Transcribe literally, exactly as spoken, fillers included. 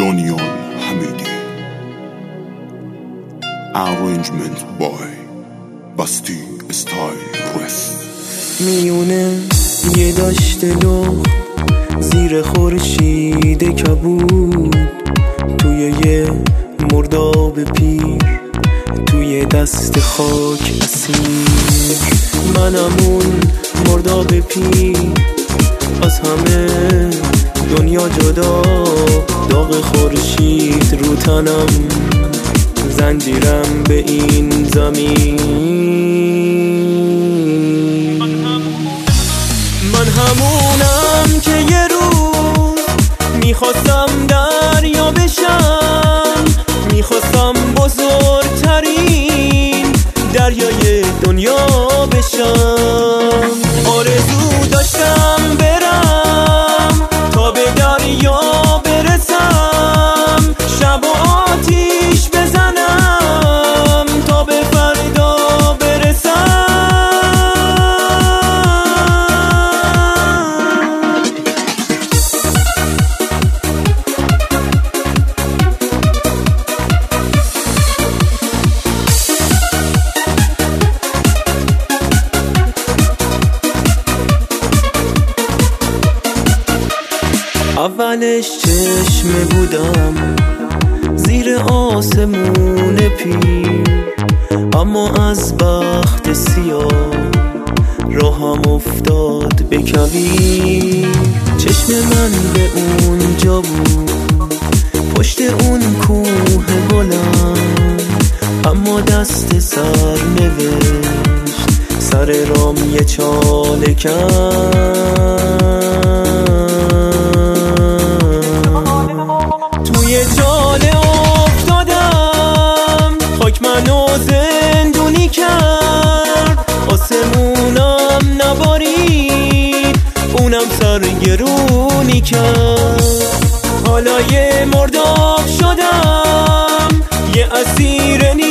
دانیال حمیدی. Arrangement by بستی استایل رس. میونه یه داشت لخت زیر خورشید کبود، توی یه مرداب پیر، توی دست خاک اسیر. منم اون مرداب پیر، از همه دنیا جدا، داغ خورشید رو تنم، زنجیرم به این زمین. من همونم که یه روز میخواستم دریا بشم، میخواستم بزرگترین دریای دنیا بشم. آرزو داشتم برم تا به دریا برسم، شب و آتیش بزنم تا به فردا برسم. اولش چشمه بودم زیر آسمون پیر، اما از بخت سیاه راهم افتاد به کویر. چشم من به اونجا بود، پشت اون کوه بلند، اما دست سر نوشت سر رام یه چاله کن. توی چاله افتادم، خاک منو زندونی کرد، آسمونم نبارید، اونم سرگرونی کرد. حالا یه مرداب شدم، یه اسیر